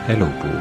Elupuu.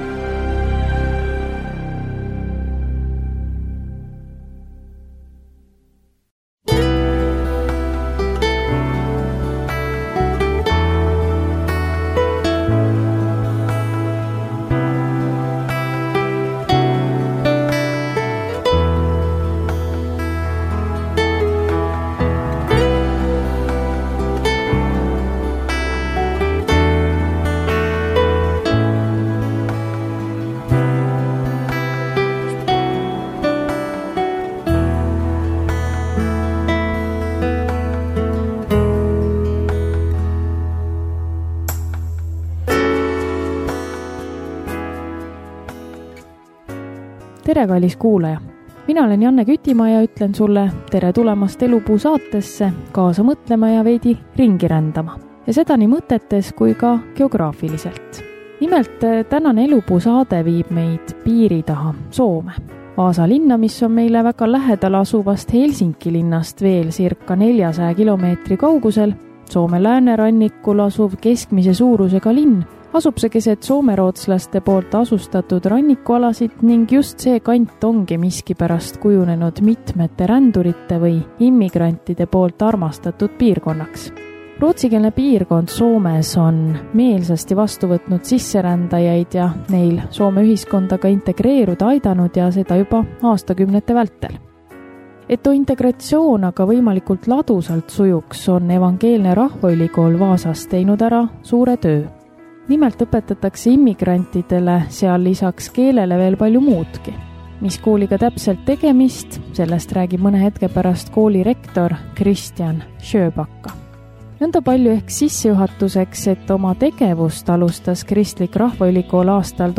Tere, kallis kuulaja! Mina olen Janne Kütimaa ja ütlen sulle tere tulemast Elupuu saatesse kaasa mõtlema ja veidi ringi rändama. Ja seda nii mõtetes kui ka geograafiliselt. Nimelt tänane Elupuu saade viib meid piiri taha Soome. Vaasa linna, mis on meile väga lähedal asuvast Helsinki linnast veel circa 400 kilomeetri kaugusel, Soome läänerannikul asuv keskmise suurusega linn, asub see keset soomerootslaste poolt asustatud rannikualasid ning just see kant ongi miskipärast kujunenud mitmete rändurite või immigrantide poolt armastatud piirkonnaks. Rootsikeelne piirkond Soomes on meelsasti vastu võtnud sisserändajaid ja neil Soome ühiskonda ka integreeruda aidanud ja seda juba aastakümnete vältel. Et integratsioon aga võimalikult ladusalt sujuks, on Evangeelne Rahvaülikool Vaasas teinud ära suure töö. Nimelt õpetatakse immigrantidele seal lisaks keelele veel palju muudki. Mis kooliga täpselt tegemist, sellest räägib mõne hetke pärast kooli rektor Christian Sjöbacka. Nõnda palju ehk sissejuhatuseks, et oma tegevust alustas Kristlik Rahvaülikool aastal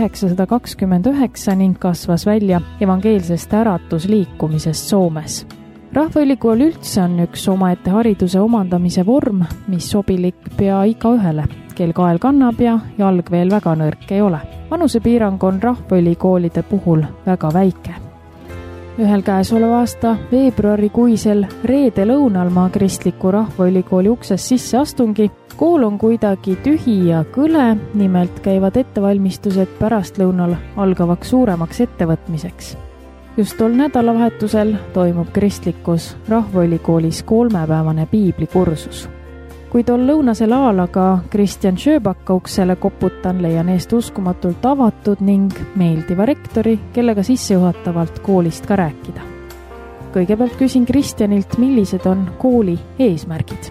1929 ning kasvas välja evangeelsest äratusliikumisest Soomes. Rahvaülikool üldse on üks omaette hariduse omandamise vorm, mis sobilik pea igaühele, kel kael kannab ja jalg veel väga nõrk ei ole. Vanusepiirang on rahvaülikoolide puhul väga väike. Ühel käesoleva aasta veebruarikuisel reede lõunal ma Kristliku Rahvaülikooli uksest sisse astungi. Kool on kuidagi tühi ja kõle, nimelt käivad ettevalmistused pärastlõunal algavaks suuremaks ettevõtmiseks. Just tol nädalavahetusel toimub Kristlikus Rahvaülikoolis 3-päevane piiblikursus. Kui tol lõunasel ajal aga Christian Sjöbacka uksele koputan, leian eest uskumatult avatud ning meeldiva rektori, kellega sissejuhatavalt koolist ka rääkida. Kõigepealt küsin Christianilt, millised on kooli eesmärgid?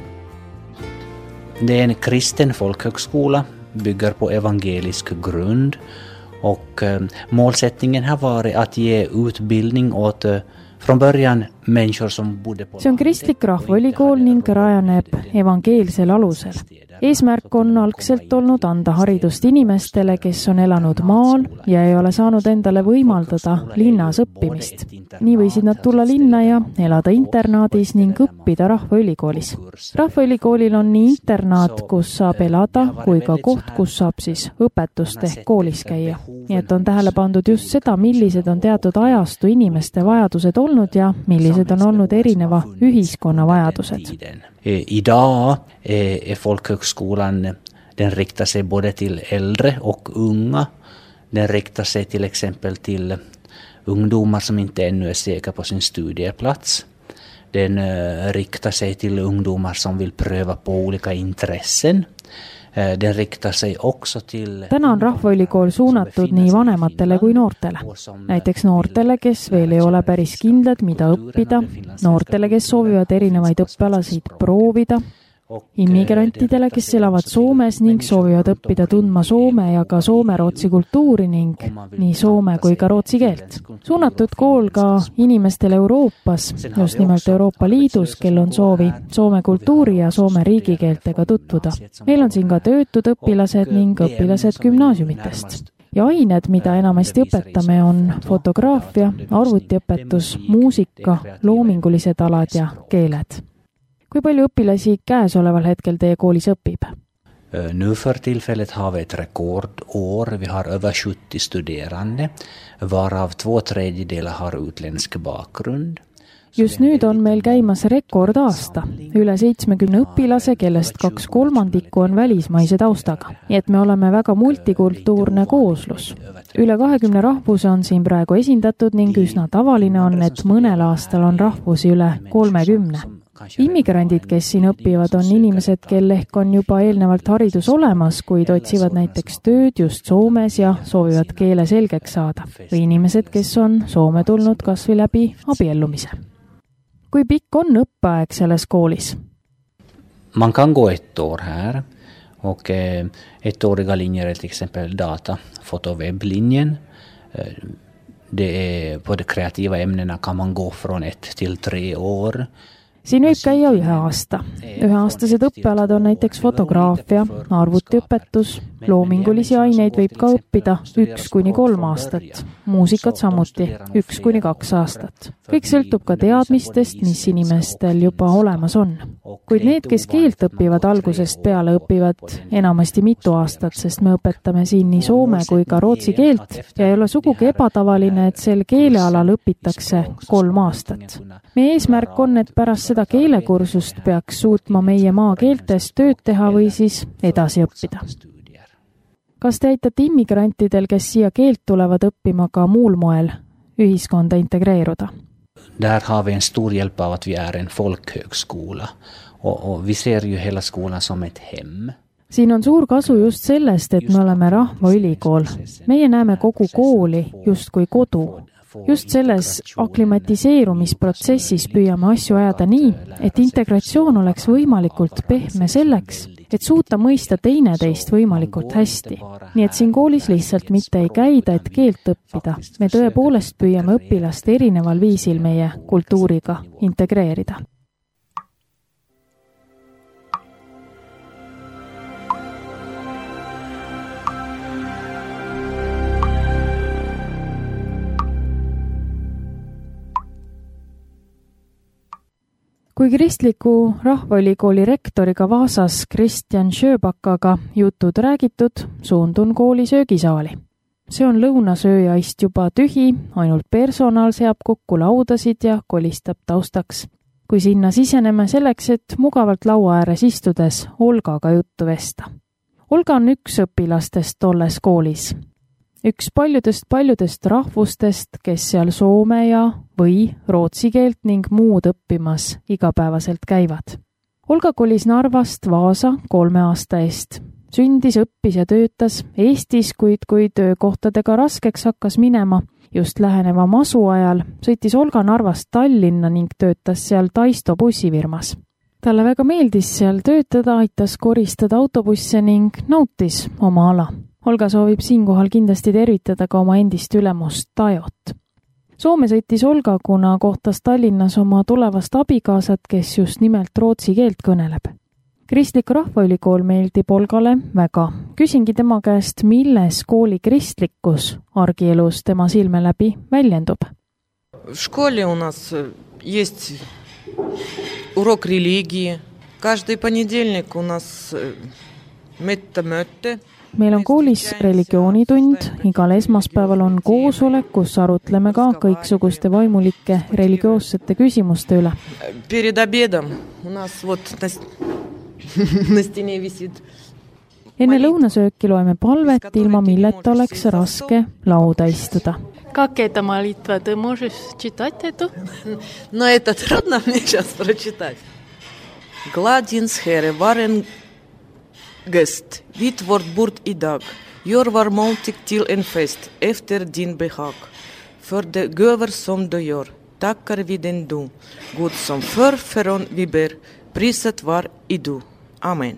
Det är en kristen folkhögskola, bygger på evangelisk grund och målsättningen har varit att ge utbildning åt från början människor som bodde på. See on Kristlik Rahvaülikool ning rajaneb evangeelsel alusel. Eesmärk on algselt olnud anda haridust inimestele, kes on elanud maal ja ei ole saanud endale võimaldada linnas õppimist. Nii võisid nad tulla linna ja elada internaadis ning õppida Rahvaülikoolis. Rahvaülikoolil on nii internaat, kus saab elada, kui ka koht, kus saab siis õpetust ehk koolis käia. Nii et on tähele pandud just seda, millised on teatud ajastu inimeste vajadused olnud ja millised on olnud erineva ühiskonna vajadused. Idag är folkhögskolan, den riktar sig både till äldre och unga. Den riktar sig till exempel till ungdomar som inte ännu är säkra på sin studieplats. Den riktar sig till ungdomar som vill pröva på olika intressen. Den riktar sig också till. Täna on Rahvaülikool suunatud nii vanematele kui noortele. Näiteks noortele, kes veel ei ole päris kindlad, mida õppida, noortele, kes soovivad erinevaid õppealasid proovida, immigrantidele, kes elavad Soomes ning soovivad õppida tundma Soome ja ka soome-rootsi kultuuri ning nii soome kui ka rootsi keelt. Suunatud kool ka inimestele Euroopas, just nimelt Euroopa Liidus, kel on soovi Soome kultuuri ja Soome riigikeeltega tutvuda. Meil on siin ka töötud õpilased ning õpilased gümnaasiumitest. Ja ained, mida enamasti õpetame, on fotograafia, arvutiõpetus, muusika, loomingulised alad ja keeled. Kui palju õpilasi käesoleval hetkel teie koolis õpib? Nu för tillfället har vi ett rekordår. Vi har över 70 studerande, varav 2/3 har utländsk bakgrund. just nüüd on meil käimas rekordaasta. Üle 70 õpilase, kellest 2/3 on välismaise taustaga. Nii et me oleme väga multikultuurne kooslus. Üle 20 rahvuse on siin praegu esindatud ning üsna tavaline on, et mõnel aastal on rahvusi üle 30. Immigrandid, kes siin õpivad, on inimesed, kel ehk on juba eelnevalt haridus olemas, kuid otsivad näiteks tööd just Soomes ja soovivad keele selgeks saada. Või inimesed, kes on Soome tulnud kas või läbi abiellumise. Kui pikk on õppeaeg selles koolis? Man kan gå 1 år här och 1-åriga linjer är till exempel data, foto- och webblinjen. Det är på de kreativa ämnena kan man gå från 1 till 3 år. Siin võib käia 1 aasta. 1-aastased õppealad on näiteks fotograafia, arvutiõpetus, loomingulisi aineid võib ka õppida 1-3 aastat, muusikat samuti 1-2 aastat. Kõik sõltub ka teadmistest, mis inimestel juba olemas on. Kuid need, kes keelt õpivad algusest peale, õpivad enamasti mitu aastat, sest me õpetame siin nii soome kui ka rootsi keelt ja ei ole sugugi ebatavaline, et sel keelealal õpitakse 3 aastat. Meie eesmärk on, et pärast seda keelekursust peaks suutma meie maakeeltes tööd teha või siis edasi õppida. Kas te aitate immigrantidel, kes siia keelt tulevad õppima ka muul moel ühiskonda integreeruda? Där har vi en stor hjälp av att vi är en folkhögskola och vi ser ju hela skolan som ett hem. Siin on suur kasu just sellest, et me oleme rahvaülikool. Meie näeme kogu kooli just kui kodu. Just selles aklimatiseerumisprotsessis püüame asju ajada nii, et integratsioon oleks võimalikult pehme selleks, et suuta mõista teineteist võimalikult hästi. Nii et siin koolis lihtsalt mitte ei käida, et keelt õppida. Me tõepoolest püüame õpilast erineval viisil meie kultuuriga integreerida. Kui Kristliku Rahvaülikooli rektoriga Vaasas Kristjan Sjöbackaga jutud räägitud, suundun kooli söögisaali. See on lõunasööjaist juba tühi, ainult personal seab kokku laudasid ja kolistab taustaks. Kui sinna siseneme selleks, et mugavalt laua ääres istudes Olgaga juttu vesta. Olga on üks õpilastest tolles koolis. Üks paljudest rahvustest, kes seal soome ja või rootsi keelt ning muud õppimas igapäevaselt käivad. Olga kolis Narvast Vaasa 3 aasta eest. Sündis, õppis ja töötas Eestis, kuid kui töökohtadega raskeks hakkas minema, just läheneva masu ajal, sõitis Olga Narvast Tallinna ning töötas seal Taisto bussifirmas. Talle väga meeldis seal töötada, aitas koristada autobusse ning nautis oma ala. Olga soovib siinkohal kindlasti tervitada ka oma endist ülemust Tajot. Soome sõitis Olga, kuna kohtas Tallinnas oma tulevast abikaasat, kes just nimelt rootsi keelt kõneleb. Kristlik Rahvaülikool meeldib Olgale väga. Küsingi tema käest, milles kooli kristlikkus argielus tema silme läbi väljendub. В школе у нас есть урок религии. Каждый понедельник у нас мetta-mötte. Meil on koolis religioonitund, igal esmaspäeval on koosolek, kus arutleme ka kõiksuguste vaimulike religioossete küsimuste üle. Перед обедом у нас вот на стене висит. Enne lõunasööki loeme palvet, ilma milleta oleks raske lauda istuda. Как эта молитва? Ты можешь читать эту? Но это трудно мне сейчас прочитать. Gladins herre varen gest, wit wordt boert I dag. Jor var måltig till en fest, efter din behag. För det göver som du gör, tackar vi den du. God som förrän vi ber, prisat var I du. Amen.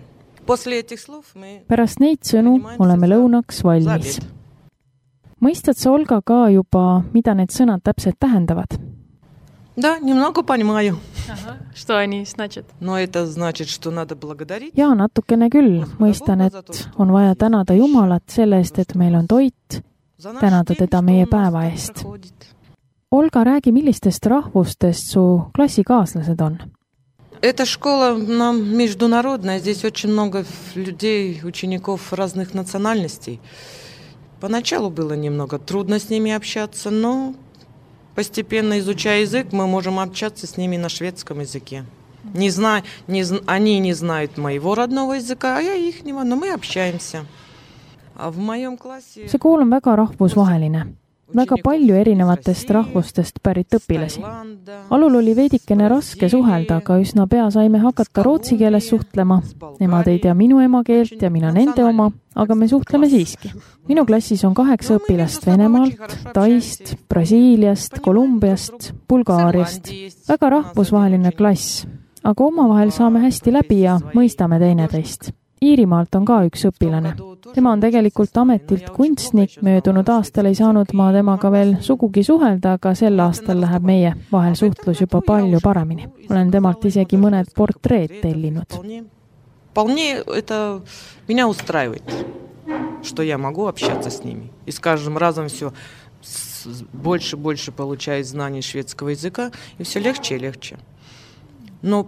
Pärast neid sõnu oleme lõunaks valmis. Mõistad sa, Olga, ka juba, mida need sõnad täpselt tähendavad? Да, немного понимаю. Что они значат? Но это значит, что надо благодарить. Jaa, natukene küll. Mõistan, et on vaja tänada Jumalat selle eest, et meil on toit, tänada teda meie päeva eest. Olga, räägi, millistest rahvustest su klassikaaslased on? Эта школа международная. Здесь очень много людей, учеников разных национальностей. Поначалу было немного трудно с ними общаться, но постепенно изучая язык, мы можем общаться с ними на шведском языке. Они не знают моего родного языка, а я ихнего, но мы общаемся. А в моем классе... See kool on väga rahvusvaheline. Väga palju erinevatest rahvustest pärit õpilasi. Alul oli veidikene raske suhelda, aga üsna pea saime hakata rootsi keeles suhtlema. Nemad ei tea minu emakeelt ja mina nende oma, aga me suhtleme siiski. Minu klassis on 8 õpilast Venemaalt, Taist, Brasiiliast, Kolumbiast, Bulgaariast. Väga rahvusvaheline klass, aga omavahel saame hästi läbi ja mõistame teineteist. Iirimaalt on ka üks õpilane. Tema on tegelikult ametilt kunstnik, möödunud aastal ei saanud ma temaga veel sugugi suhelda, aga sel aastal läheb meie vahel suhtlus juba palju paremini. Olen temalt isegi mõned portreed tellinud. Вполне это меня устраивает, что я могу общаться с ними. И с каждым разом все больше получаю знаний шведского языка, и все легче и легче. Но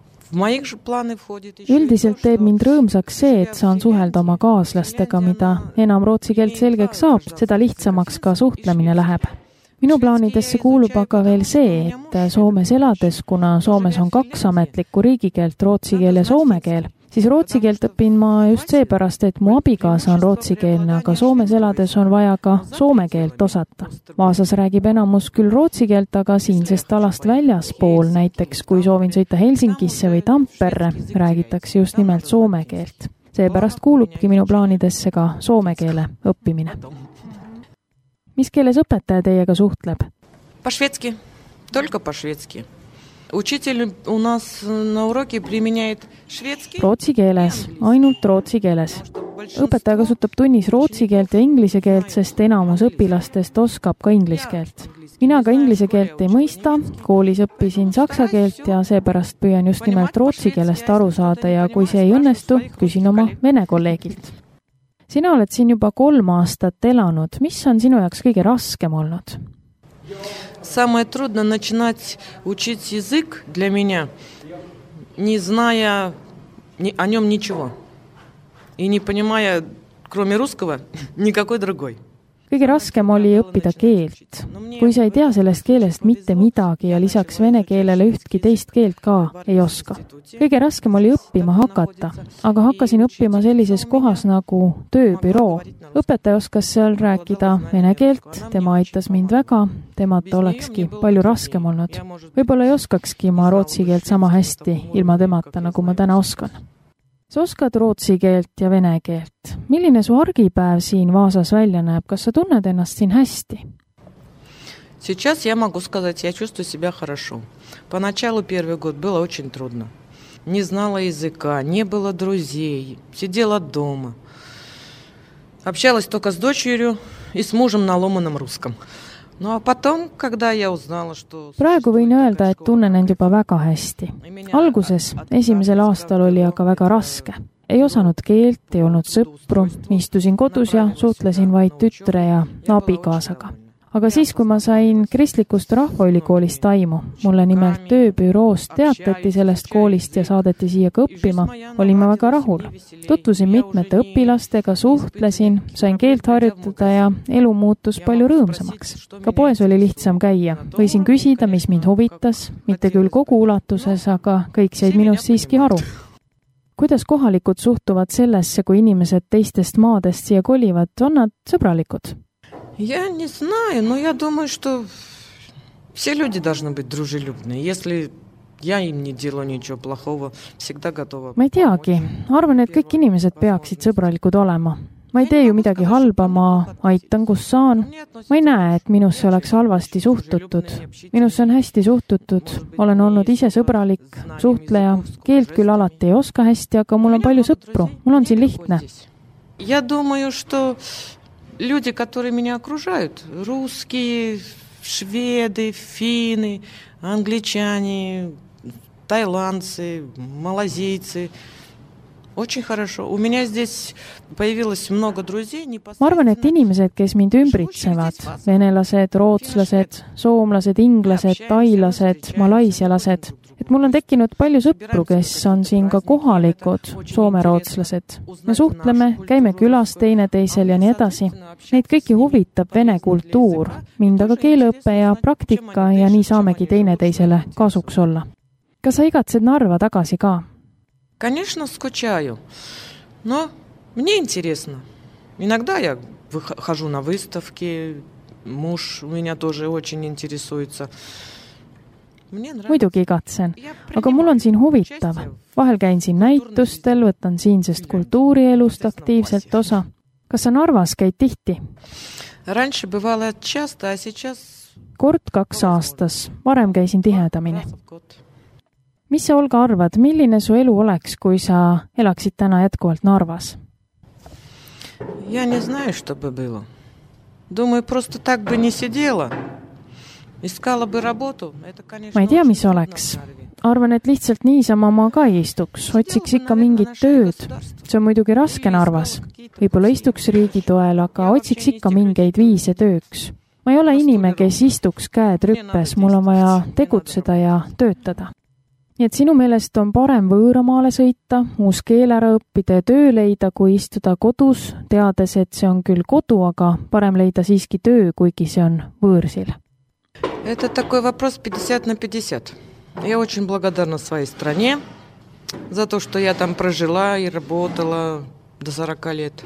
Üldiselt teeb mind rõõmsaks see, et saan suhelda oma kaaslastega, mida enam rootsi keelt selgeks saab, seda lihtsamaks ka suhtlemine läheb. Minu plaanidesse kuulub aga veel see, et Soomes elades, kuna Soomes on 2 ametlikku riigikeelt, rootsi keel ja soome keel, siis rootsi keelt õpin ma just seepärast, et mu abikaasa on rootsikeelne, aga Soomes elades on vaja ka soome keelt osata. Vaasas räägib enamus küll rootsi keelt, aga siinsest alast väljaspool, näiteks kui soovin sõita Helsingisse või Tamperre, räägitakse just nimelt soome keelt. Seepärast kuulubki minu plaanidesse ka soome keele õppimine. Mis keeles õpetaja teiega suhtleb? По-шведски, только по-шведски. Учитель у нас на уроке применяет шведский. Rootsi keeles, ainult rootsi keeles. Õpetaja kasutab tunnis rootsi keelt ja inglise keelt, sest enamus õpilastest oskab ka inglise keelt. Mina ka inglise keelt ei mõista, koolis õppisin saksa keelt ja seepärast püüan just nimelt rootsi keelest aru saada ja kui see ei õnnestu, küsin oma vene kolleegilt. Sina oled siin juba 3 aastat elanud. Mis on sinu jaoks kõige raskem olnud? Самое трудно начинать учить язык для меня, не зная о нем ничего и не понимая, кроме русского, никакой другой. Kõige raskem oli õppida keelt. Kui sa ei tea sellest keelest mitte midagi ja lisaks vene keelele ühtki teist keelt ka ei oska. Kõige raskem oli õppima hakata, aga hakkasin õppima sellises kohas nagu tööbüroo. Õpetaja oskas seal rääkida vene keelt, tema aitas mind väga, temata olekski palju raskem olnud. Võib-olla ei oskakski ma rootsi keelt sama hästi ilma temata, nagu ma täna oskan. Sa oskad rootsi keelt ja vene keelt. Milline su argipäev siin Vaasas välja näeb? Kas sa tunned ennast siin hästi? Сейчас я могу сказать, я чувствую себя хорошо. Поначалу первый год было очень трудно. Не знала языка, не было друзей, сидела дома. Общалась только с дочерью и с мужем на ломаном русском. No, potom, когда я узнала, что... Praegu võin öelda, et tunnen end juba väga hästi. Alguses, esimesel aastal oli aga väga raske. Ei osanud keelt, ei olnud sõpru, istusin kodus ja suhtlesin vaid tütre ja abikaasaga. Aga siis, kui ma sain kristlikust rahvaülikoolist aimu, mulle nimelt tööbüroost teatati sellest koolist ja saadeti siia ka õppima, olin ma väga rahul. Tutvusin mitmete õpilastega, suhtlesin, sain keelt harjutada ja elu muutus palju rõõmsamaks. Ka poes oli lihtsam käia, võisin küsida, mis mind huvitas, mitte küll kogu ulatuses, aga kõik said minust siiski aru. Kuidas kohalikud suhtuvad sellesse, kui inimesed teistest maadest siia kolivad, on nad sõbralikud? Я не знаю, но я думаю, что все люди должны быть дружелюбны. Если я им не делаю ничего плохого, всегда готова. Ma ei teagi. Arvan, et kõik inimesed peaksid sõbralikud olema. Ma ei tee ju midagi halba, ma aitan, kus saan. Ma ei näe, et minusse oleks halvasti suhtutud. Minusse on hästi suhtutud. Olen olnud ise sõbralik, suhtleja. Keelt küll alati ei oska hästi, aga mul on palju sõpru. Mul on siin lihtne. Я думаю, что люди, которые меня окружают, русские, шведы, финны, англичане, тайландцы, малазийцы, Очень хорошо. У меня здесь появилось много друзей. Ma arvan, et inimesed, kes mind ümbritsevad, venelased, rootslased, soomlased, inglased, tailased, malaisialased, et mul on tekkinud palju sõpru, kes on siin ka kohalikud soome-rootslased. Me suhtleme, käime külas teineteisel ja nii edasi. Neid kõiki huvitab vene kultuur, mind aga keeleõppe ja praktika ja nii saamegi teineteisele kasuks olla. Kas sa igatsed Narva tagasi ka? Конечно, скучаю, но мне интересно. Иногда я хожу на выставки, муж у меня тоже очень интересуется. Muidugi igatsen, aga mul on siin huvitav. Vahel käin siin näitustel, võtan siinsest kultuurielust aktiivselt osa. Kas sa Narvas käid tihti? Раньше бывало часто, а сейчас... Kord 2 aastas, varem käisin tihedamini. Mis sa, Olga, arvad, milline su elu oleks, kui sa elaksid täna jätkuvalt Narvas? Я не знаю, что бы было. Думаю, просто так бы не сидела. Искала бы работу. Это, конечно, ma ei tea, mis oleks. Arvan, et lihtsalt niisama ma ka ei istuks. Otsiks ikka mingit tööd. See on muidugi raske Narvas. Võib-olla istuks riigi toel, aga otsiks ikka mingeid viise tööks. Ma ei ole inimene, kes istuks käed rüppes. Mul on vaja tegutseda ja töötada. Nii et sinu meelest on parem võõramaale sõita, uus keel ära õppida ja töö leida, kui istuda kodus, teades, et see on küll kodu, aga parem leida siiski töö, kuigi see on võõrsil. Это такой вопрос 50 на 50. Я очень благодарна своей стране за то, что я там прожила и работала до 40 лет.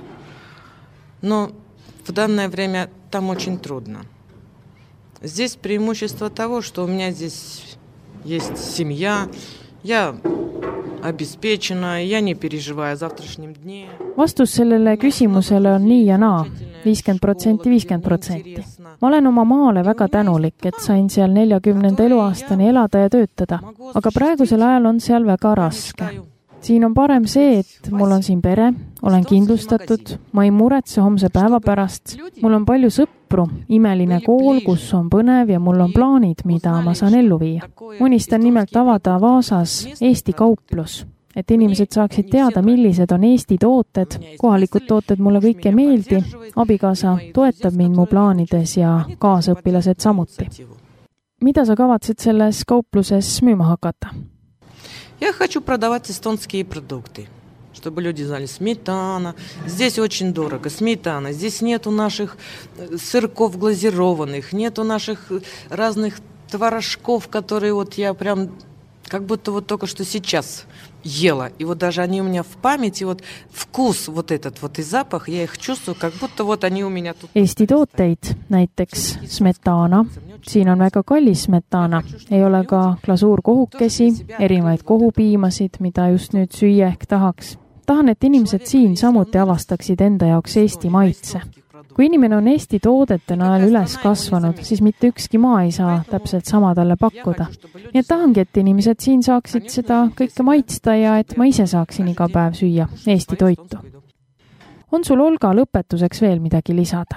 Но в данное время там очень трудно. Здесь преимущество того, что у меня здесь есть семья, я обеспечена, я не переживаю о завтрашнем дне. Vastus sellele küsimusele on nii ja naa, 50%, 50%. Ma olen oma maale väga tänulik, et sain seal 40. eluaastani elada ja töötada, aga praegusel ajal on seal väga raske. Siin on parem see, et mul on siin pere, olen kindlustatud, ma ei muretse homse päeva pärast, mul on palju sõpru, imeline kool, kus on põnev ja mul on plaanid, mida ma saan ellu viia. Unistan nimelt avada Vaasas Eesti kauplus, et inimesed saaksid teada, millised on Eesti tooted. Kohalikud tooted mulle kõik ei meeldi, abikaasa toetab mind mu plaanides ja kaasõpilased samuti. Mida sa kavatsed selles kaupluses müüma hakata? Я хочу продавать эстонские продукты, чтобы люди знали. Сметана. Здесь очень дорого. Сметана. Здесь нету наших сырков глазированных, нету наших разных творожков, которые вот я прям как будто вот только что сейчас ела. И вот даже они у меня в памяти, вот вкус вот этот вот и запах, я их чувствую, как будто вот они у меня тут. Eesti tooteid, näiteks smetana. Siin on väga kallis smetana. Ei ole ka glasuurkohukesi, erinevaid kohupiimasid, mida just nüüd süüa ehk tahaks. Tahan, et inimesed siin samuti avastaksid enda jaoks Eesti maitse. Kui inimene on Eesti toodete najal üles kasvanud, siis mitte ükski maa ei saa täpselt sama talle pakkuda. Nii et tahangi, et inimesed siin saaksid seda kõike maitsta ja et ma ise saaksin iga päev süüa Eesti toitu. On sul, Olga, lõpetuseks veel midagi lisada?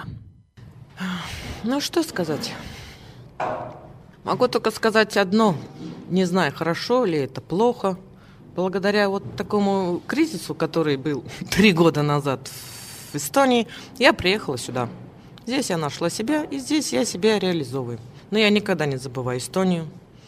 Ну, что сказать? Могу только сказать одно. Не знаю, хорошо ли это, плохо. Благодаря вот такому кризису, который был 3 года назад в Эстонии, я приехала сюда. Здесь я нашла себя, и здесь я себя реализовываю. Но я никогда не забываю Эстонию.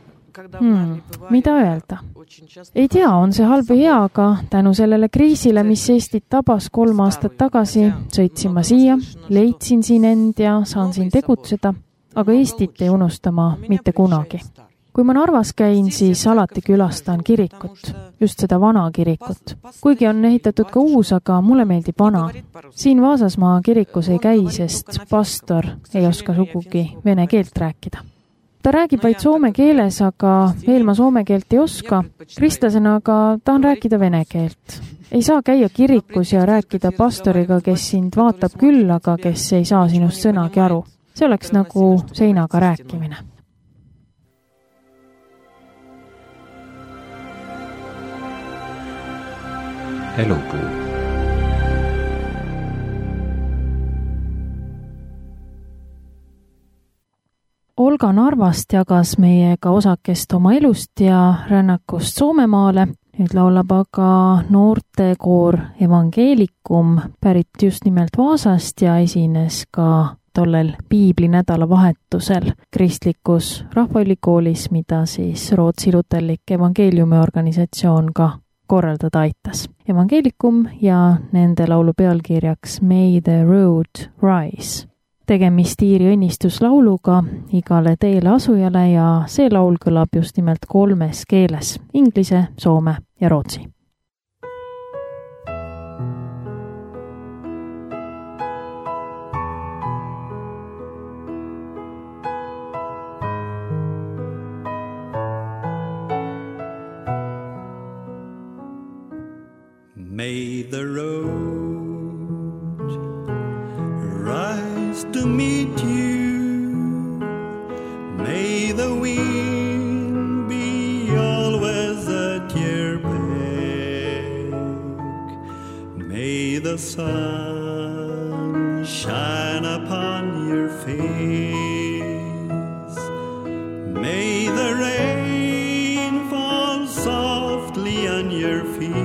Mida öelda? Ei tea, on see halb või hea, aga tänu sellele kriisile, mis Eestit tabas 3 aastat tagasi, sõitsin ma siia, leidsin siin end ja saan siin tegutseda, aga Eestit ei unustama mitte kunagi. Kui ma Narvas käin, siis alati külastan kirikut, just seda vana kirikut. Kuigi on ehitatud ka uus, aga mulle meeldib vana. Siin Vaasasmaa kirikus ei käi, sest pastor ei oska sugugi vene keelt rääkida. Ta räägib vaid soome keeles, aga veel ma soome keelt ei oska. Kristlasena aga tahan rääkida vene keelt. Ei saa käia kirikus ja rääkida pastoriga, kes sind vaatab küll, aga kes ei saa sinust sõnagi aru. See oleks nagu seinaga rääkimine. Elupuu. Olga Narvast jagas meiega osakest oma elust ja rännakust Soomemaale. Nüüd laulab aga noortekoor Evangeelikum pärit just nimelt Vaasast ja esines ka tollel piiblinädalavahetusel kristlikus rahvaülikoolis, mida siis Rootsi luterlik evangeeliumi organisatsioon ka korraldada aitas. Evangeelikum ja nende laulu pealkirjaks May the Road Rise. Tegemist Iiri õnnistuslauluga igale teele asujale ja see laul kõlab just nimelt 3 keeles: inglise, soome ja rootsi. May the road rise to meet you. May the wind be always at your back. May the sun shine upon your face. May the rain fall softly on your feet.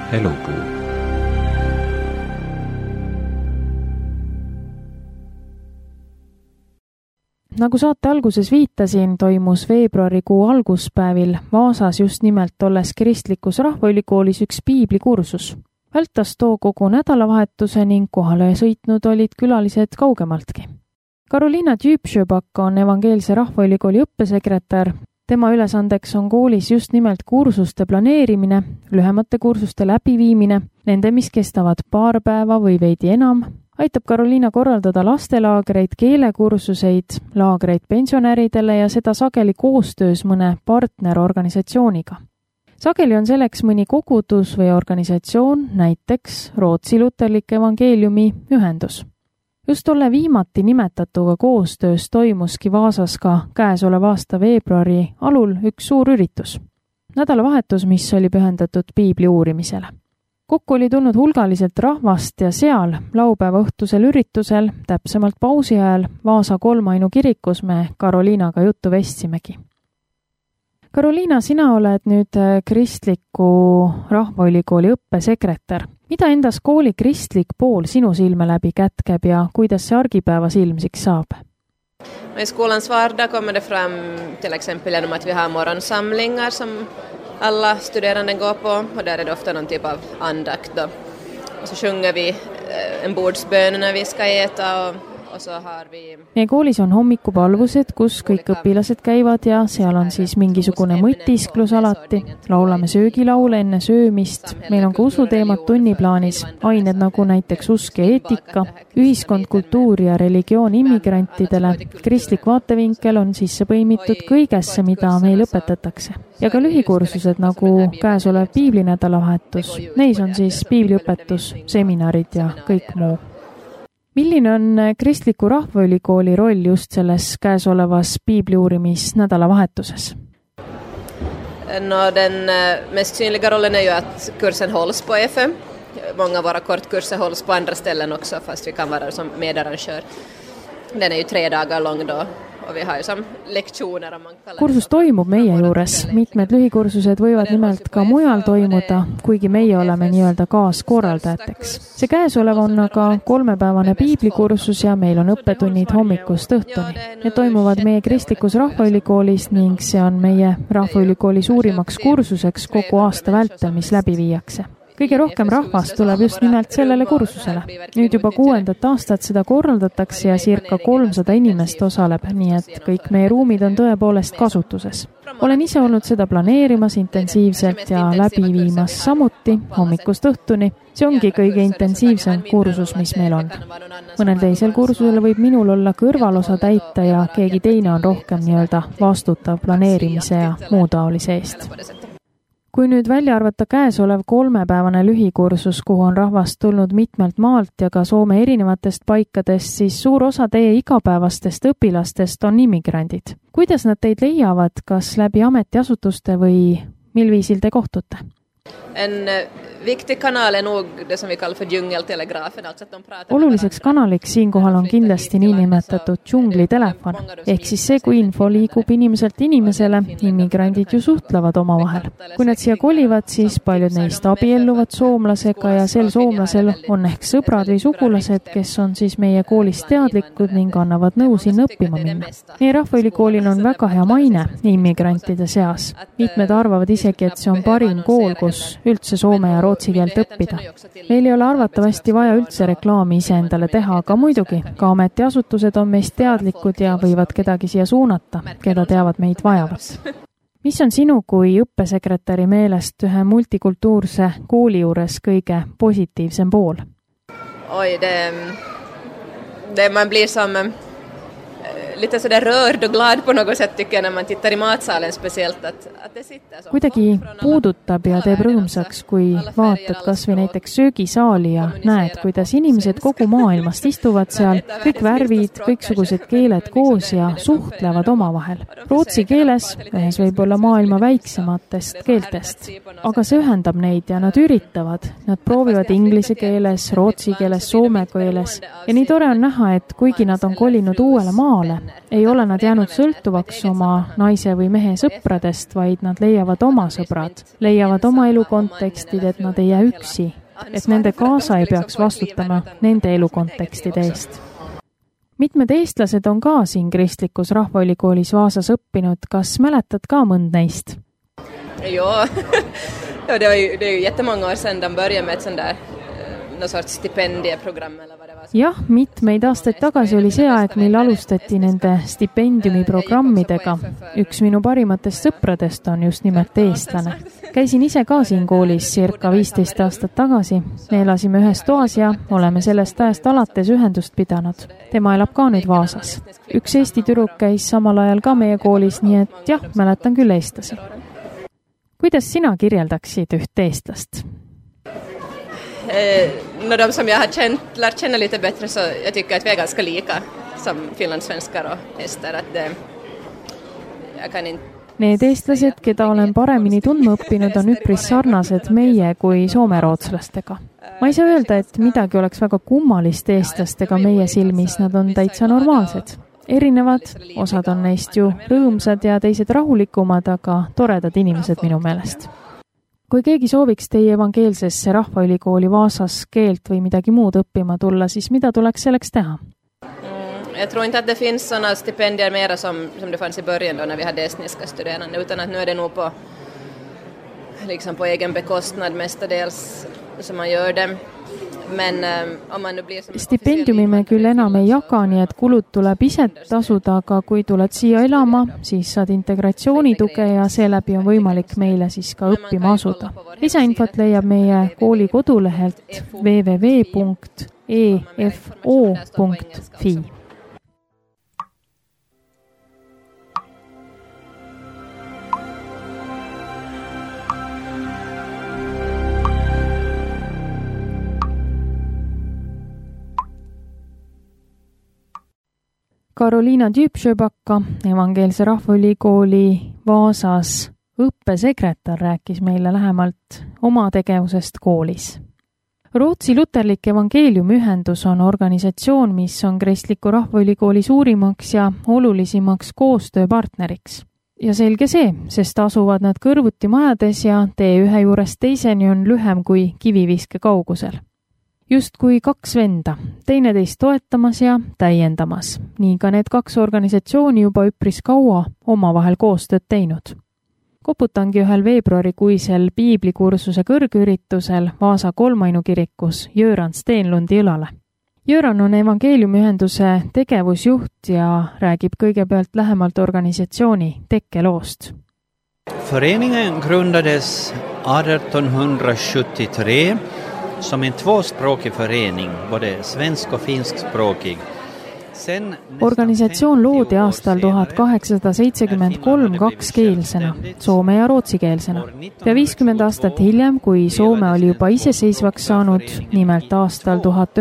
Elupuu. Nagu saate alguses viitasin, toimus veebruarikuu alguspäevil Vaasas just nimelt olles Kristlikus Rahvaülikoolis üks piiblikursus. Vältas too kogu nädalavahetuse ning kohale sõitnud olid külalised kaugemaltki. Karoliina Tüüpšöbak on Evangeelse Rahvaülikooli õppesekretär. Tema ülesandeks on koolis just nimelt kursuste planeerimine, lühemate kursuste läbiviimine, nende, mis kestavad paar päeva või veidi enam. Aitab Karoliina korraldada lastelaagreid, keelekursuseid, laagreid pensionäridele ja seda sageli koostöös mõne partnerorganisatsiooniga. Sageli on selleks mõni kogudus või organisatsioon, näiteks Rootsi luterlik evangeeliumi ühendus. Just tolle viimati nimetatuga koostöös toimuski Vaasas ka käesoleva aasta veebruari alul üks suur üritus. Nädalavahetus, mis oli pühendatud piibli uurimisele. Kokku oli tulnud hulgaliselt rahvast ja seal laupäeva õhtusel üritusel, täpsemalt pausi ajal, Vaasa Kolmainu kirikus me Karoliinaga juttu vestsimegi. Karoliina, sina oled nüüd Kristliku Rahvaülikooli õppesekretär. Mida endas kooli kristlik pool sinu silme läbi kätkeb ja kuidas see argipäevas ilmsiks saab? I skolans vardag kommer det fram till exempel genom att vi har morgonsamlingar som alla studerande går på, och där är det ofta någon typ av andakt då. Och så sjunger vi en bordsbön när vi ska äta och så har vi... Meie koolis on hommikupalvused, kus kõik õpilased käivad ja seal on siis mingisugune mõtisklus alati. Laulame söögilaule enne söömist. Meil on ka usuteemad tunniplaanis, ained nagu näiteks usk ja eetika, ühiskond, kultuur ja religioon immigrantidele. Kristlik vaatevinkel on sisse põimitud kõigesse, mida meil õpetatakse. Ja ka lühikursused nagu käesolev piiblinädalavahetus. Neis on siis piibliõpetus, seminarid ja kõik muu. Milline on Kristliku Rahvaülikooli roll just selles käesolevas piibliuurimisnädalavahetuses? No, den mest synliga rollen är ju att kursen hålls på FM. Många av våra kortkurser hålls på andra ställen också, fast vi kan vara som medarrangör. Den är ju 3 dagar lång då. Kursus toimub meie juures. Mitmed lühikursused võivad nimelt ka mujal toimuda, kuigi meie oleme nii-öelda kaaskorraldajateks. See käesolev on aga 3-päevane piiblikursus ja meil on õppetunnid hommikust õhtuni. Need toimuvad meie Kristlikus Rahvaülikoolis ning see on meie Rahvaülikooli suurimaks kursuseks kogu aasta vältel, mis läbi viiakse. Kõige rohkem rahvast tuleb just nimelt sellele kursusele. Nüüd juba 6. aastat seda korraldatakse ja circa 300 inimest osaleb, nii et kõik meie ruumid on tõepoolest kasutuses. Olen ise olnud seda planeerimas intensiivselt ja läbi viimas samuti hommikust õhtuni. See ongi kõige intensiivsem kursus, mis meil on. Mõnel teisel kursusel võib minul olla kõrvalosa täita ja keegi teine on rohkem nii-öelda vastutav planeerimise ja muu taolise eest. Kui nüüd välja arvata käesolev 3-päevane lühikursus, kuhu on rahvast tulnud mitmelt maalt ja ka Soome erinevatest paikadest, siis suur osa teie igapäevastest õpilastest on immigrandid. Kuidas nad teid leiavad, kas läbi ametiasutuste või mil viisil te kohtute? En viktig kanal är nog det som vi kallar för djungeltelegrafen. Oluliseks kanaliks siinkohal on kindlasti niinimetatud džunglitelefon. Ehk siis see, kui info liigub inimeselt inimesele, immigrandid ju suhtlevad omavahel. Kui nad siia kolivad, siis paljud neist abielluvad soomlasega ja sel soomlasel on ehk sõbrad või sugulased, kes on siis meie koolist teadlikud ning annavad nõu siin õppima minna. Meie Rahvaülikoolil on väga hea maine immigrantide seas. Mitmed arvavad isegi, et see on parim kool, kus üldse soome ja rootsi keelt õppida. Meil ei ole arvatavasti vaja üldse reklaami ise endale teha, aga muidugi ka ametiasutused on meist teadlikud ja võivad kedagi siia suunata, keda teavad meid vajavat. Mis on sinu kui õppesekretäri meelest ühe multikultuurse kooli juures kõige positiivsem pool? Oi, man blir som lite sådär rörd och glad på något sätt tycker jag när man tittar i matsalen speciellt att det sitter så. Kuidagi puudutab ja teeb rõõmsaks, kui vaatad kas või näiteks söögisaali ja näed, kuidas inimesed kogu maailmast istuvad seal, kõik värvid, kõiksugused keeled koos ja suhtlevad omavahel. Rootsi keeles, ühes võib olla maailma väiksematest keeltest, aga see ühendab neid ja nad üritavad. Nad proovivad inglise keeles, rootsi keeles, soome keeles ja nii tore on näha, et kuigi nad on kolinud uuele maale, ei ole nad jäänud sõltuvaks oma naise või mehe sõpradest, vaid nad leiavad oma sõbrad, leiavad oma elukontekstid, et nad ei jää üksi, et nende kaasa ei peaks vastutama nende elukontekstide eest. Mitmed eestlased on ka siin kristlikus rahvaülikoolis Vaasas õppinud, kas mäletad ka mõnd neist? Ja, det är ju jättemånga år sedan de började med ett sånt där någon sorts stipendieprogram eller vad det var. Jah, mitmeid aastaid tagasi oli see aeg, mil alustati nende stipendiumiprogrammidega. Üks minu parimatest sõpradest on just nimelt eestlane. Käisin ise ka siin koolis circa 15 aastat tagasi. Me elasime ühes toas ja oleme sellest ajast alates ühendust pidanud. Tema elab ka nüüd Vaasas. Üks eesti tüdruk käis samal ajal ka meie koolis, nii et jah, mäletan küll eestlasi. Kuidas sina kirjeldaksid üht eestlast? De som jag har lärt känna lite bättre, så jag tycker att vi är ganska lika som finlandssvenskar och ester. Need eestlased, keda olen paremini tundma õppinud, on üpris sarnased meie kui soomerootslastega. Ma ei saa öelda, et midagi oleks väga kummalist eestlastega meie silmis, nad on täitsa normaalsed. Erinevad, osad on neist ju rõõmsad ja teised rahulikumad, aga toredad inimesed minu meelest. Kui keegi sooviks teie evangeelsesse rahvaülikooli Vaasas keelt või midagi muud õppima tulla, siis mida tuleks selleks teha? Jag tror inte att det finns sådana stipendier mera som det fanns i början då när vi hade estniska studerande, utan att nu är det nog på egen bekostnad mestadels som man gör det. Stipendiumi me küll enam ei jaga, nii et kulud tuleb ise tasuda, aga kui tuled siia elama, siis saad integratsioonituge ja seeläbi on võimalik meile siis ka õppima asuda. Lisainfot leiab meie kooli kodulehelt www.efo.fi. Karoliina Tüüpsjöbakka, evangeelse rahvaülikooli Vaasas õppesekretär, rääkis meile lähemalt oma tegevusest koolis. Rootsi luterlik evangeeliumiühendus on organisatsioon, mis on kristliku rahvaülikooli suurimaks ja olulisimaks koostööpartneriks. Ja selge see, sest asuvad nad kõrvuti majades ja tee ühe juurest teiseni on lühem kui kiviviske kaugusel. Just kui kaks venda, teineteist toetamas ja täiendamas. Nii ka need kaks organisatsiooni juba üpris kaua omavahel koostööd teinud. Koputangi ühel veebruarikuisel piiblikursuse kõrgüritusel Vaasa kolmainukirikus Jöran Stenlundi õlale. Jöran on evangeeliumiühenduse tegevusjuht ja räägib kõigepealt lähemalt organisatsiooni tekkeloost. Föreningen grundades 1873 som en tvåspråkig förening, både svensk och finskspråkig. Organisatsioon loodi aastal 1873 kakskeelsena, soome- ja rootsikeelsena. Ja 50 aastat hiljem, kui Soome oli juba iseseisvaks saanud, nimelt aastal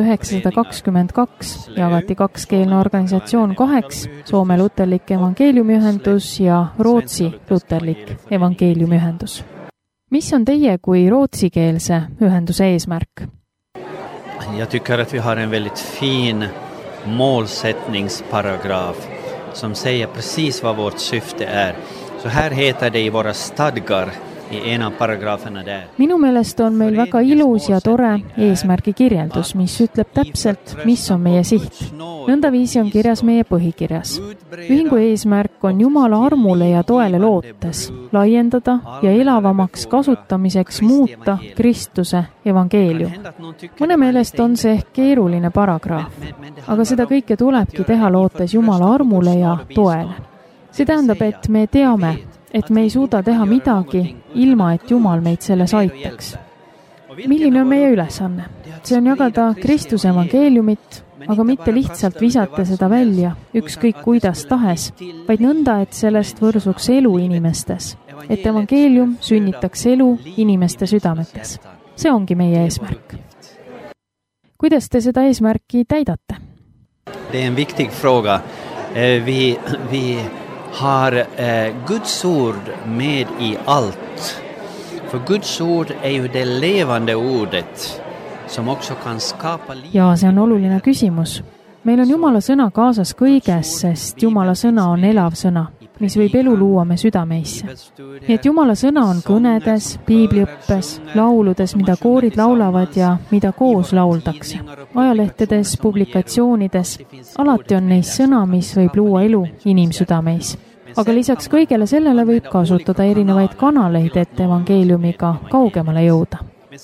1922, jagati kakskeelne organisatsioon kaheks, Soome luterlik evangeeliumiühendus ja Rootsi luterlik evangeeliumiühendus. Mis on teie kui rootsikeelse ühenduse eesmärk? Jag tycker att vi har en väldigt fin målsättningsparagraf som säger precis vad vårt syfte är. Så här heter det i våra stadgar i en av paragraferna där. Minu meelest on meil väga ilus ja tore eesmärgi kirjeldus, mis ütleb täpselt, mis on meie siht. Nõndaviisi on kirjas meie põhikirjas. Ühingu eesmärk on Jumala armule ja toele lootes, laiendada ja elavamaks kasutamiseks muuta Kristuse evangeelium. Mõne meelest on see ehk keeruline paragraaf, aga seda kõike tulebki teha lootes Jumala armule ja toele. See tähendab, et me teame, et me ei suuda teha midagi, ilma et Jumal meid selles aitaks. Milline on meie ülesanne? See on jagada Kristuse evangeeliumit, aga mitte lihtsalt visata seda välja, ükskõik kuidas tahes, vaid nõnda, et sellest võrsuks elu inimestes, et evangeelium sünnitaks elu inimeste südametes. See ongi meie eesmärk. Kuidas te seda eesmärki täidate? Det är en viktig fråga. Vi har Guds ord med i allt. För Guds ord är ju det levande ordet som också kan skapa liv. Ja see on oluline küsimus. meil on Jumala sõna kaasas kõiges, sest Jumala sõna on elav sõna, mis võib elu luua me südameisse. Nii et Jumala sõna on kõnedes, piibliõppes, lauludes, mida koorid laulavad ja mida koos lauldakse. Ajalehtedes, publikatsioonides, alati on neis sõna, mis võib luua elu inimsüdameis. Aga lisaks kõigele sellele võib kasutada erinevaid kanaleid, et evangeeliumiga kaugemale jõuda.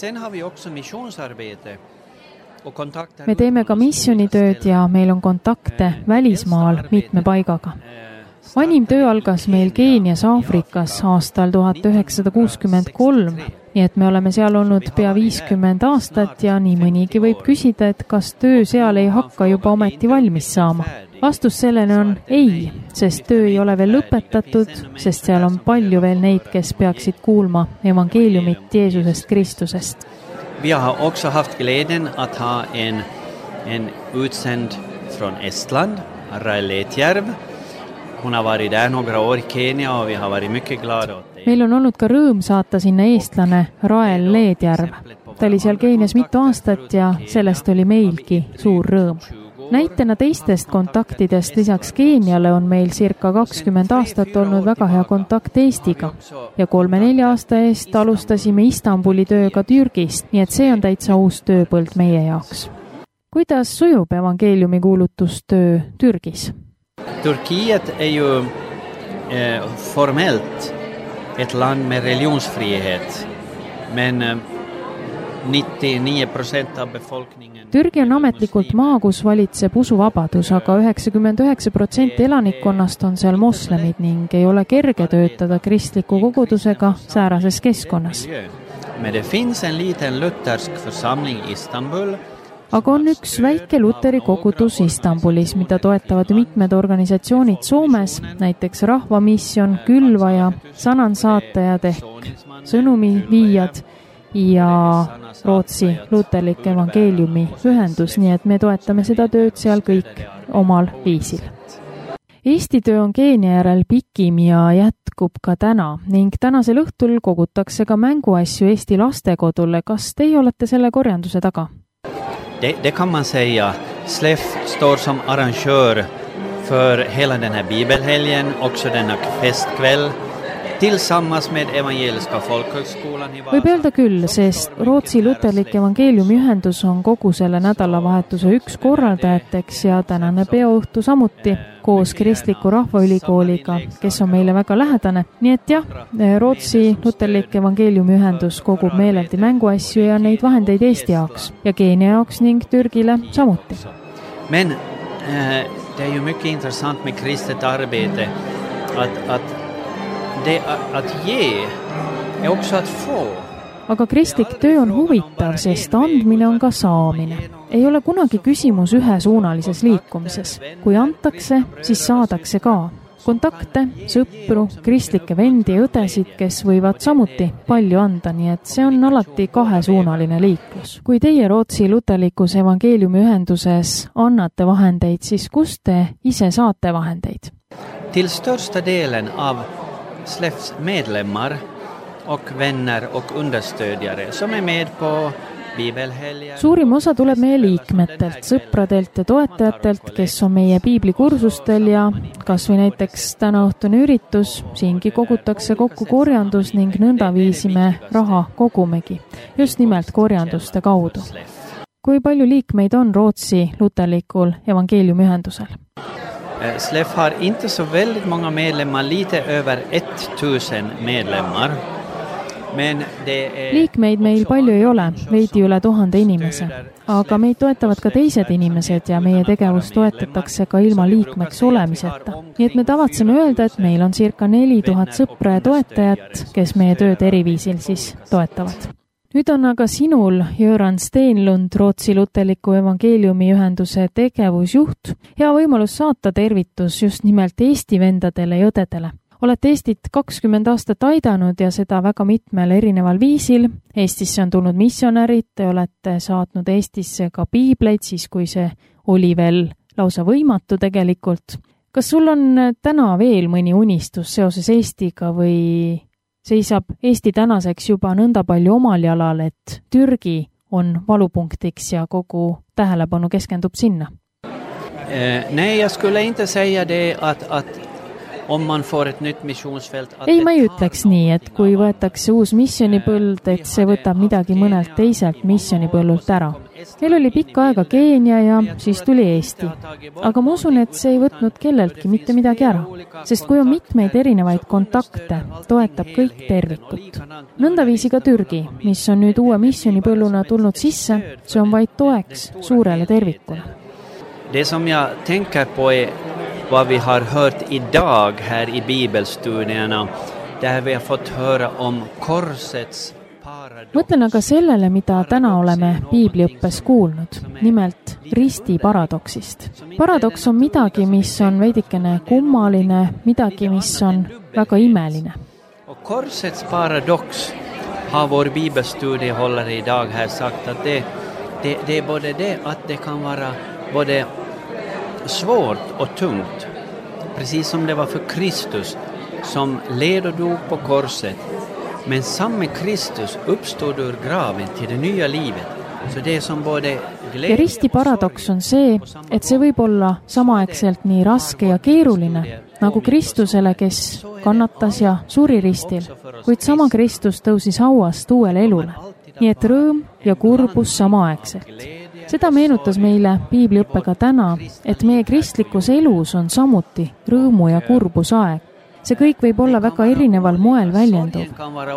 Me teeme ka missioonitööd ja meil on kontakte välismaal mitme paigaga. Vanim töö algas meil Keenias, Aafrikas aastal 1963, nii et me oleme seal olnud pea 50 aastat ja nii mõnigi võib küsida, et kas töö seal ei hakka juba ometi valmis saama. Vastus sellele on ei, sest töö ei ole veel lõpetatud, sest seal on palju veel neid, kes peaksid kuulma evangeeliumit Jeesusest Kristusest. Vi har också haft glädjen att ha en utsänd från Estland, Rael Leetjärv. Hon har varit där några år i Kenya och vi har varit mycket glada åt det. Meil on olnud ka rõõm saata sinna eestlane Rael Leetjärv. Ta oli seal Keenias mitu aastat ja sellest oli meilgi suur rõõm. Näitena teistest kontaktidest lisaks Keeniale on meil circa 20 aastat olnud väga hea kontakt Eestiga ja 3-4 aasta eest alustasime Istanbuli tööga Türgist, nii et see on täitsa uus tööpõld meie jaoks. Kuidas sujub evangeeliumi kuulutustöö Türgis? Turkiet är ju formellt ett land med religionsfrihet, men 99% av befolkningen... Türgi on ametlikult maa, kus valitseb usuvabadus, aga 99% elanikkonnast on seal moslemid ning ei ole kerge töötada kristliku kogudusega säärases keskkonnas. Men det finns en liten luthersk församling i Istanbul. Aga on üks väike luteri kogudus Istanbulis, mida toetavad mitmed organisatsioonid Soomes, näiteks Rahvamisjon, Külvaja, Sanansaatajad ehk sõnumiviijad ja Rootsi luterlik evangeeliumi ühendus, nii et me toetame seda tööd seal kõik omal viisil. Eesti töö on Keenia järel pikim ja jätkub ka täna ning tänasel õhtul kogutakse ka mänguasju Eesti lastekodule. Kas teie olete selle korjanduse taga? Det kan man säga. SLEF står som arrangör för hela den här bibelhelgen, också denna festkväll. Tillsammans med evangeliska folkhögskolan. Võib öelda küll, sest Rootsi luterlik evangeeliumi ühendus on kogu selle nädalavahetuse üks korraldajateks ja tänane peoõhtu samuti koos Kristliku Rahvaülikooliga, kes on meile väga lähedane. Nii et jah, Rootsi luterlik evangeeliumi ühendus kogub meeleldi mänguasju ja neid vahendeid Eesti jaoks ja Keenia jaoks ning Türgile samuti. Men det är ju mycket intressant med kristet arbete att ge är också att få. Aga kristlik töö on huvitav, sest andmine on ka saamine. Ei ole kunagi küsimus ühesuunalises liikumises. Kui antakse, siis saadakse ka. Kontakte, sõpru, kristlikke vendi ja õdesid, kes võivad samuti palju anda, nii et see on alati kahesuunaline liiklus. Kui teie Rootsi luterlikus evangeeliumi ühenduses annate vahendeid, siis kust te ise saate vahendeid? Till största delen av SLEFs medlemmar och vänner och understödjare som är med på Bibelhelgen. Suurim osa tuleb meie liikmetelt, sõpradelt ja toetajatelt, kes on meie piiblikursustel ja kas või näiteks tänaõhtune üritus, siingi kogutakse kokku korjandus ning nõnda viisime raha kogumegi, just nimelt korjanduste kaudu. Kui palju liikmeid on Rootsi luterlikul evangeeliumiühendusel? SLEF har inte så väldigt många medlemmar, lite över 1000 medlemmar. Men det är... Liikmeid meil palju ei ole, veidi üle 1000 inimese. Aga meid toetavad ka teised inimesed ja meie tegevus toetatakse ka ilma liikmeks olemiseta. Nii et me tavatseme öelda, et meil on circa 4000 sõpra ja toetajat, kes meie tööd eriviisil siis toetavad. Nüüd on aga sinul, Jöran Stenlund, Rootsi luterliku evangeeliumi ühenduse tegevusjuht, hea võimalus saata tervitus just nimelt Eesti vendadele ja õdedele. Olete Eestit 20 aastat aidanud ja seda väga mitmel erineval viisil. Eestisse on tulnud missionärid, te olete saatnud Eestisse ka piibleid, siis kui see oli veel lausa võimatu tegelikult. Kas sul on täna veel mõni unistus seoses Eestiga või seisab Eesti tänaseks juba nõnda palju omal jalal, et Türgi on valupunktiks ja kogu tähelepanu keskendub sinna? Nej, jag skulle inte säga det att om man får ett nytt missionsfält... Ei, ma ei ütleks nii, et kui võetakse uus missionipõld, et see võtab midagi mõnelt teiselt missionipõllult ära. Meil oli pikka aega Keenia ja siis tuli Eesti. Aga ma usun, et see ei võtnud kelleltki mitte midagi ära. Sest kui on mitmeid erinevaid kontakte, toetab kõik tervikut. Nõndaviisi ka Türgi, mis on nüüd uue missionipõlluna tulnud sisse, see on vaid toeks suurele tervikule. Det som jag tänker på är vad vi har hört idag här i bibelstudierna, där vi har fått höra om korsets paradox. Mõtlen aga sellele, mida täna oleme piibliõppes kuulnud, nimelt risti paradoksist. Paradoks on midagi, mis on veidikene kummaline, midagi, mis on väga imeline. Och korsets paradox har vår bibelstudiehållare idag här sagt att det är både det att det kan vara både svårt och tungt, precis som det var för Kristus som led och dog på korset, men samme Kristus uppstod ur graven till det nya livet. Så det som både ja risti paradoks on see, et see võib olla samaaegselt nii raske ja keeruline, nagu Kristusele, kes kannatas ja suri ristil, kuid sama Kristus tõusis hauast uuele elule. Nii et rõõm ja kurbus samaaegselt. Seda meenutas meile piibliõppega täna, et meie kristlikus elus on samuti rõõmu ja kurbus aeg. See kõik võib olla väga erineval moel väljenduv.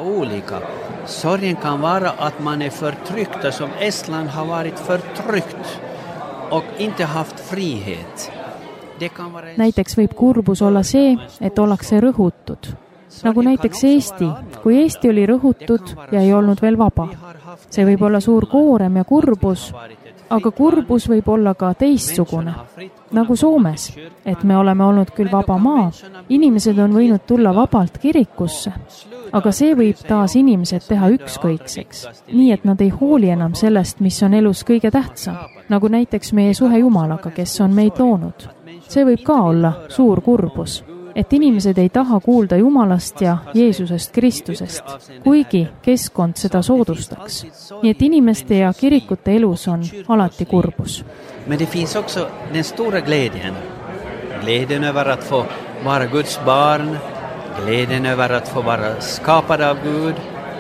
Sorgen kan vara att man är förtryckt, som Estland har varit förtryckt och inte haft frihet. Näiteks võib kurbus olla see, et ollakse rõhutud. Nagu näiteks Eesti, kui Eesti oli rõhutud ja ei olnud veel vaba. See võib olla suur koorem ja kurbus, aga kurbus võib olla ka teistsugune, nagu Soomes, et me oleme olnud küll vaba maa, inimesed on võinud tulla vabalt kirikusse, aga see võib taas inimesed teha ükskõikseks, nii et nad ei hooli enam sellest, mis on elus kõige tähtsam, nagu näiteks meie suhe Jumalaga, kes on meid loonud. See võib ka olla suur kurbus, et inimesed ei taha kuulda Jumalast ja Jeesusest Kristusest, kuigi keskkond seda soodustaks. Nii et inimeste ja kirikute elus on alati kurbus. Men det finns också den stora glädjen. Glädjen över att få vara Guds barn, glädjen över att få vara skapad av Gud.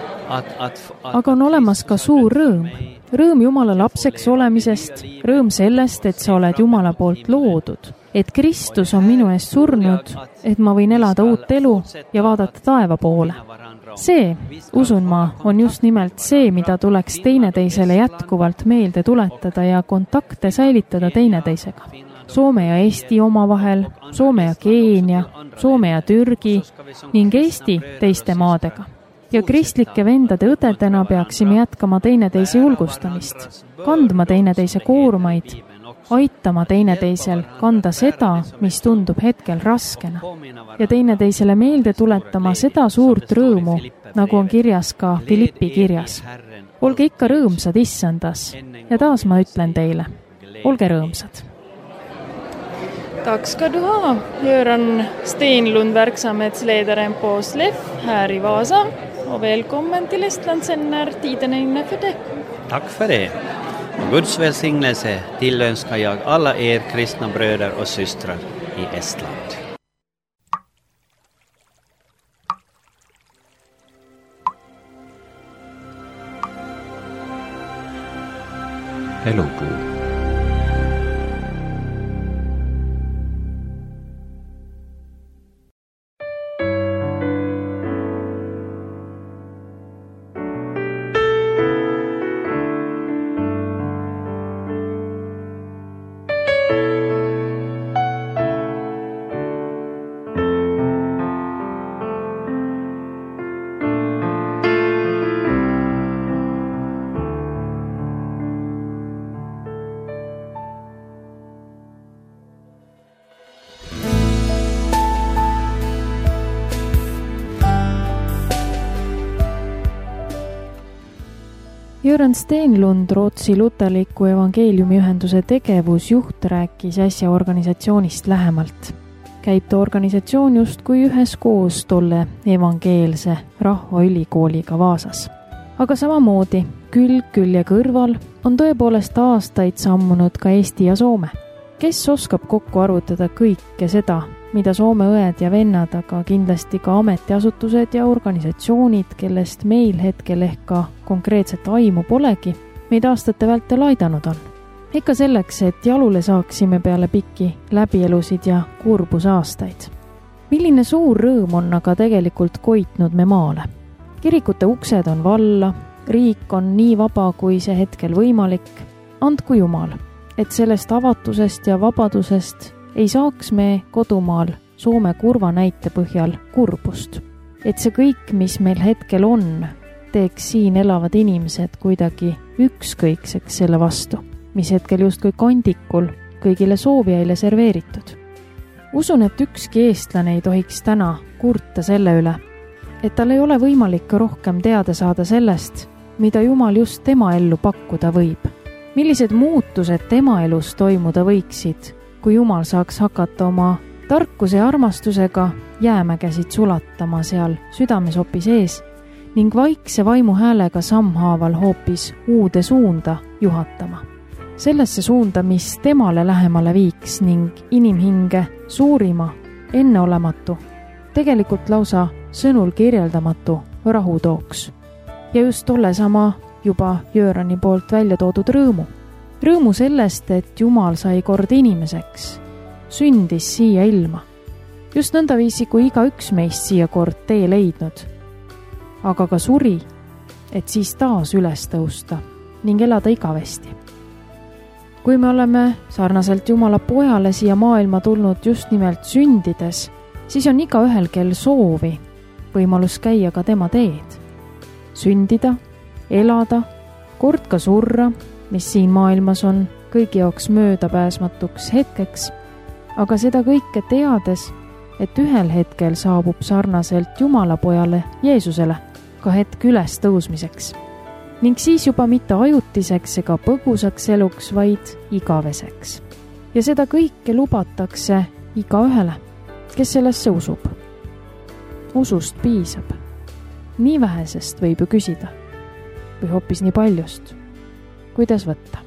Aga on olemas ka suur rõõm. Rõõm Jumala lapseks olemisest, rõõm sellest, et sa oled Jumala poolt loodud, et Kristus on minu eest surnud, et ma võin elada uut elu ja vaadata taeva poole. See, usun ma, on just nimelt see, mida tuleks teineteisele jätkuvalt meelde tuletada ja kontakte säilitada teineteisega. Soome ja Eesti omavahel, Soome ja Keenia, Soome ja Türgi ning Eesti teiste maadega. Ja kristlike vendade õdedena peaksime jätkama teineteise julgustamist, kandma teineteise koormaid, aitama teineteisel kanda seda, mis tundub hetkel raskena, ja teineteisele meelde tuletama seda suurt rõõmu, nagu on kirjas ka Filippi kirjas. Olge ikka rõõmsad issandas, ja taas ma ütlen teile, olge rõõmsad. Tack ska du ha, Göran Stenlund, verksamhetsledaren på SLEF här i Vasa. Och välkommen till Estland sen när tiden är inne för det. Tack för det. Guds välsignelse tillönskar jag alla er kristna bröder och systrar i Estland. Elupuu. Göran Stenlund, Rootsi luterliku evangeeliumiühenduse tegevusjuht, rääkis äsja organisatsioonist lähemalt. Käib ta organisatsioon justkui üheskoos tolle evangeelse rahvaülikooliga Vaasas. Aga samamoodi külg külje kõrval on tõepoolest aastaid sammunud ka Eesti ja Soome. kes oskab kokku arvutada kõike seda, mida Soome õed ja vennad, aga kindlasti ka ametiasutused ja organisatsioonid, kellest meil hetkel ehk ka konkreetset aimu polegi, meid aastate vältel aidanud on. Ikka selleks, et jalule saaksime peale pikki läbielusid ja kurbusaastaid. Milline suur rõõm on aga tegelikult koitnud me maale. Kirikute uksed on valla, riik on nii vaba, kui see hetkel võimalik. Andku Jumal, et sellest avatusest ja vabadusest ei saaks me kodumaal Soome kurva näite põhjal kurbust. Et see kõik, mis meil hetkel on, teeks siin elavad inimesed kuidagi ükskõikseks selle vastu, mis hetkel justkui kandikul kõigile soovijaile serveeritud. Usun, et ükski eestlane ei tohiks täna kurta selle üle, et tal ei ole võimalik rohkem teada saada sellest, mida Jumal just tema ellu pakkuda võib. Millised muutused tema elus toimuda võiksid, kui Jumal saaks hakata oma tarkuse ja armastusega jäämägesid sulatama seal südamesopi sees ning vaikse vaimu häälega sammhaaval hoopis uude suunda juhatama. Sellesse suunda, mis temale lähemale viiks ning inimhinge suurima, enneolematu, tegelikult lausa sõnul kirjeldamatu rahu tooks. Ja just tolle sama juba Jörani poolt välja toodud rõõmu. Rõõmu sellest, et Jumal sai kord inimeseks, sündis siia ilma. Just nõndaviisi, kui igaüks meist siia kord tee leidnud. Aga ka suri, et siis taas üles tõusta ning elada igavesti. Kui me oleme sarnaselt Jumala pojale siia maailma tulnud just nimelt sündides, siis on igaühel, kel soovi, võimalus käia ka tema teed. Sündida, elada, kord ka surra, mis siin maailmas on kõigi jaoks möödapääsmatuks hetkeks, aga seda kõike teades, et ühel hetkel saabub sarnaselt Jumala pojale Jeesusele ka hetk üles tõusmiseks. Ning siis juba mitte ajutiseks ega põgusaks eluks, vaid igaveseks. Ja seda kõike lubatakse igaühele, kes sellesse usub. Usust piisab. Nii vähesest võib ju küsida. Või hoopis nii paljust. Kuidas võtta?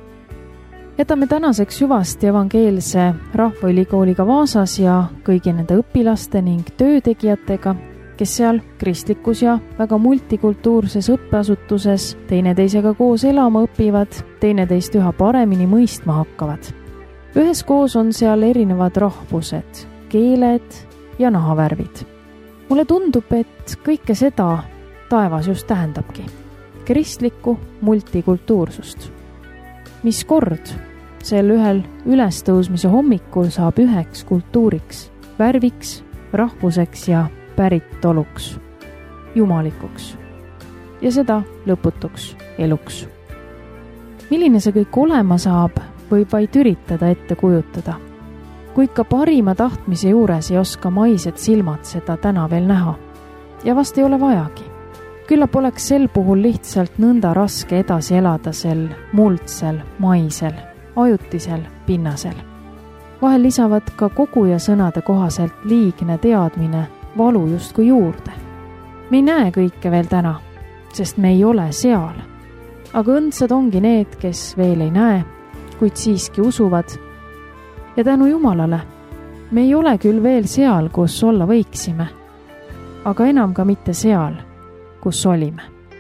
Jätame tänaseks süvasti evangeelse Rahvaülikooliga Vaasas ja kõigi nende õpilaste ning töötegijatega, kes seal kristlikus ja väga multikultuurses õppeasutuses teineteisega koos elama õpivad, teineteist üha paremini mõistma hakkavad. Üheskoos on seal erinevad rahvused, keeled ja nahavärvid. Mulle tundub, et kõike seda taevas just tähendabki. Kristlikku multikultuursust. Mis kord sel ühel ülestõusmise hommikul saab üheks kultuuriks, värviks, rahvuseks ja päritoluks, jumalikuks ja seda lõputuks eluks. Milline see kõik olema saab, võib vaid üritada ette kujutada. Kui ikka parima tahtmise juures ei oska maised silmad seda täna veel näha ja vast ei ole vajagi. Küllap oleks sel puhul lihtsalt nõnda raske edasi elada sel muldsel, maisel, ajutisel pinnasel. Vahel lisavad ka koguja sõnade kohaselt liigne teadmine valu justkui juurde. Me ei näe kõike veel täna, sest me ei ole seal. Aga õndsad ongi need, kes veel ei näe, kuid siiski usuvad. Ja tänu Jumalale, me ei ole küll veel seal, kus olla võiksime, aga enam ka mitte seal, kus olime.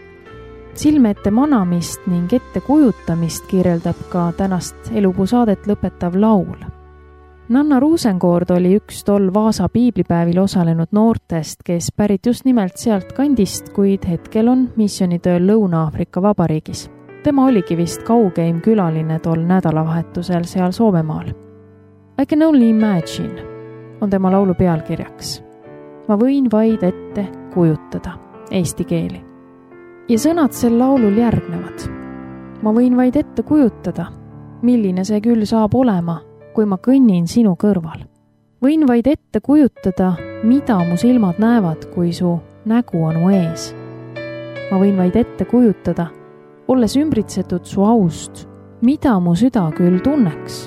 Silme ette manamist ning ette kujutamist kirjeldab ka tänast Elupuu saadet lõpetav laul. Nanna Ruusenkoord oli üks tol Vaasa piiblipäevil osalenud noortest, kes pärit just nimelt sealt kandist, kuid hetkel on missioonitööl Lõuna-Aafrika Vabariigis. Tema oligi vist kaugeim külaline tol nädalavahetusel seal Soomemaal. I can only imagine on tema laulu pealkirjaks. Ma võin vaid ette kujutada eesti keeli. Ja sõnad sel laulul järgnevad. Ma võin vaid ette kujutada, milline see küll saab olema, kui ma kõnnin sinu kõrval. Võin vaid ette kujutada, mida mu silmad näevad, kui su nägu on mu ees. Ma võin vaid ette kujutada, olles ümbritsetud su aust, mida mu süda küll tunneks.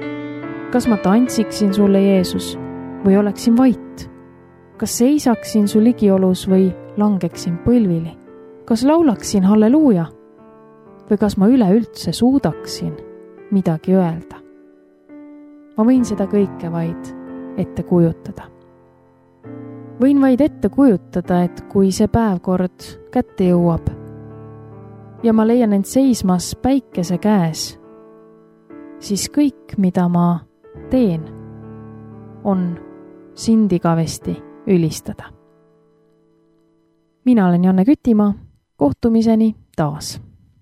Kas ma tantsiksin sulle, Jeesus, või oleksin vait? Kas seisaksin su ligiolus või langeksin põlvili? Kas laulaksin halleluuja? Või kas ma üleüldse suudaksin midagi öelda? ma võin seda kõike vaid ette kujutada. Võin vaid ette kujutada, et kui see päev kord kätte jõuab ja ma leian end seismas päikese käes, siis kõik, mida ma teen, on sind igavesti ülistada. Mina olen Janne Kütimaa, kohtumiseni taas.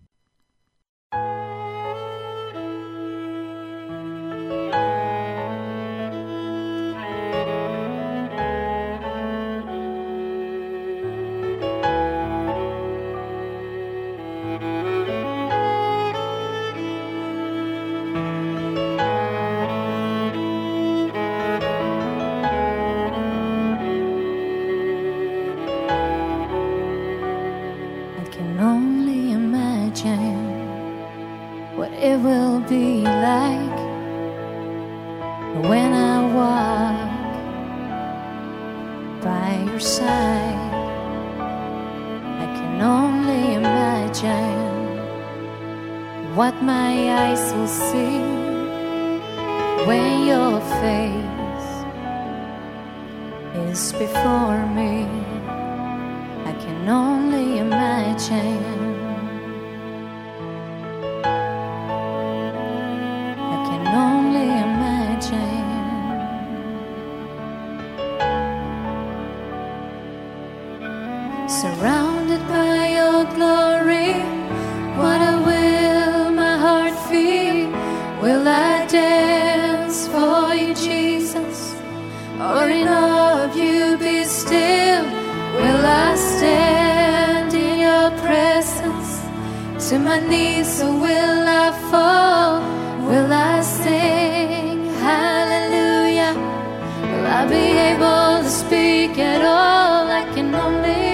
It will be like when I walk by your side. I can only imagine what my eyes will see when your face is before me. I can only imagine. Surrounded by your glory, what will my heart feel? Will I dance for you, Jesus? Or in awe of you be still? Will I stand in your presence? To my knees or will I fall? Will I sing hallelujah? Will I be able to speak at all? I can only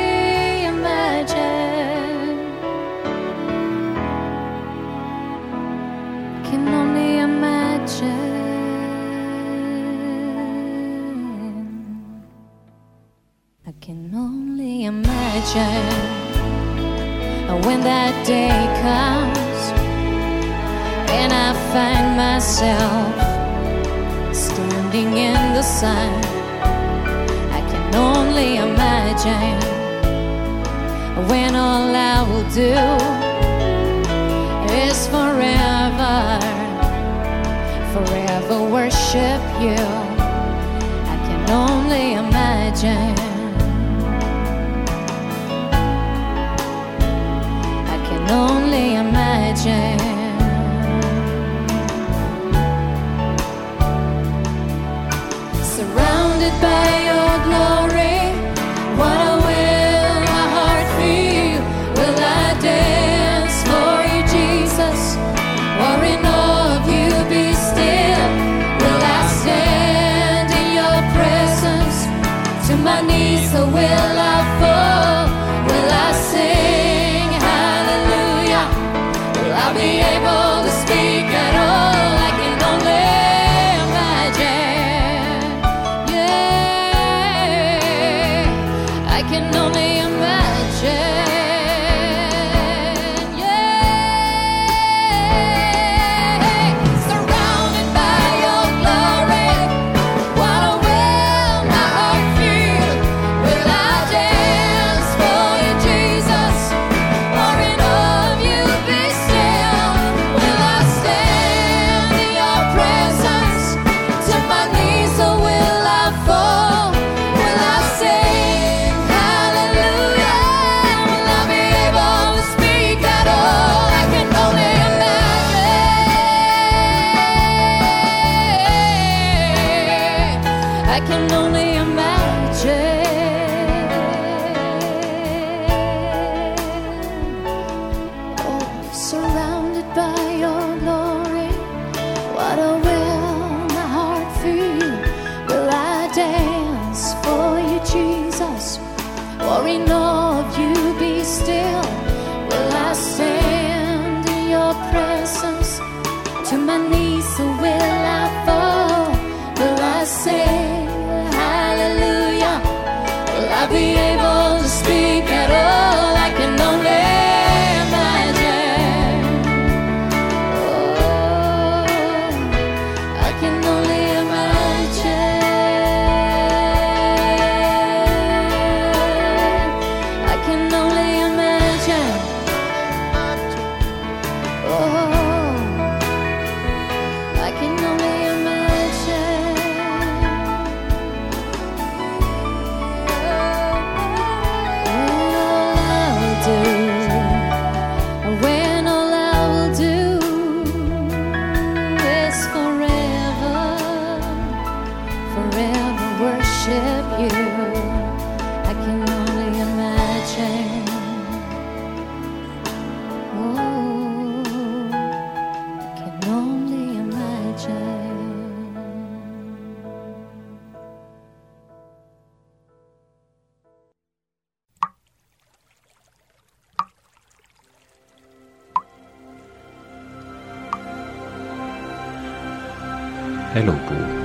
when that day comes and I find myself standing in the sun, I can only imagine when all I will do is forever worship you. I can only imagine. Only imagine. Surrounded by your glory, what will my heart feel? Will I dance for you, Jesus? Or in awe of you be still? Will I stand in your presence? To my knees or will I fall? Will I sing? I'll be able elupuu.